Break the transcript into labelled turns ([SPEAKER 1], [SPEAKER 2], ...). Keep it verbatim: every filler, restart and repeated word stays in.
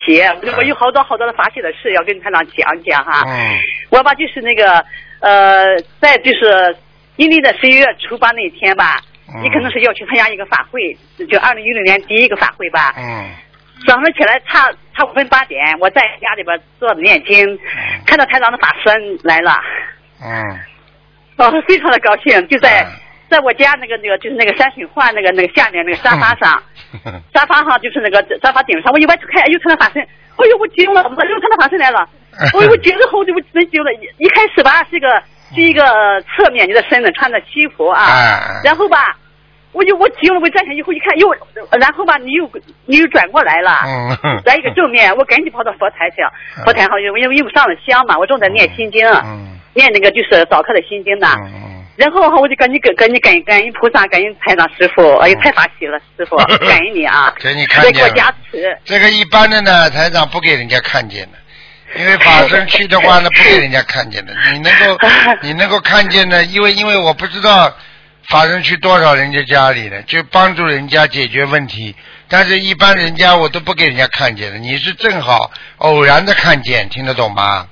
[SPEAKER 1] 解，我有好多好多的发泄的事要跟台长讲讲哈。
[SPEAKER 2] 嗯。
[SPEAKER 1] 我吧就是那个呃，在就是阴历的十一月初八那天吧，
[SPEAKER 2] 嗯、
[SPEAKER 1] 你可能是要去参加一个法会，就二零一六年第一个法会吧。
[SPEAKER 2] 嗯。
[SPEAKER 1] 早上起来差差五分八点，我在家里边坐着念经，嗯、看到台长的法身来了。
[SPEAKER 2] 嗯。
[SPEAKER 1] 哦，非常的高兴，就在。嗯在我家那个那个就是那个山水画那个那个下面那个沙发上，沙发上就是那个沙发顶上，我一歪头看，哎呦，看到法身，哎呦，我惊了，我又看到法身来了，哎呦，我惊了后就我真惊了。一开始吧是一个是一个侧面你的身子穿的西服啊，然后吧，我就我惊了，我站起来以后一看，又然后吧你又你又转过来了，来一个正面，我赶紧跑到佛台上，佛台上因为因为因为上了香嘛，我正在念心经，念那个就是早课的心经呢。然后我就赶紧跟赶紧感恩感恩菩萨，感恩台长师傅，哎呦太法喜了，师傅感恩你啊，
[SPEAKER 2] 给你看见了，
[SPEAKER 1] 给我加持。
[SPEAKER 2] 这个一般的呢，台长不给人家看见的，因为法身去的话呢，不给人家看见的。你能够你能够看见呢，因为因为我不知道法身去多少人家家里呢，就帮助人家解决问题。但是一般人家我都不给人家看见的，你是正好偶然的看见，听得懂吗？